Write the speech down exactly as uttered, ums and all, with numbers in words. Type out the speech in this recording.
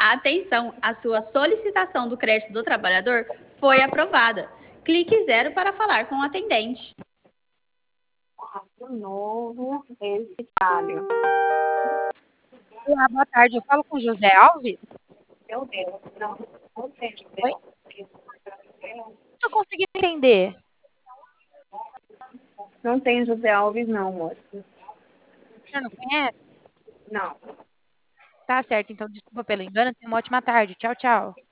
Atenção, a sua solicitação do crédito do trabalhador foi aprovada. Clique zero para falar com o atendente. De novo, esse falho. Olá, boa tarde. Eu falo com o José Alves? Meu Deus, não, não sei dizer. Oi? Não estou conseguindo entender. Não tem José Alves, não, moço. Você não conhece? Não. Tá certo, então desculpa pelo engano. Tenha uma ótima tarde. Tchau, tchau.